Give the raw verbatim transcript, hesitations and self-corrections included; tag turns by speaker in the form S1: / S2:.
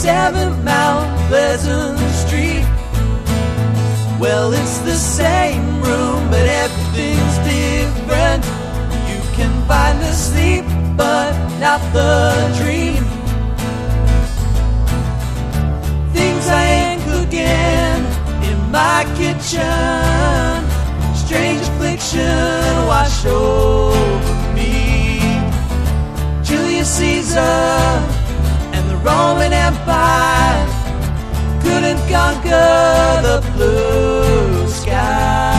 S1: seven Mount Pleasant Street. Well, it's the same room, but everything's different. You can find the sleep, but not the dream. Things I ain't cooking in my kitchen. Strange affliction wash over me. Julius Caesar and the Roman Empire couldn't conquer the blue sky.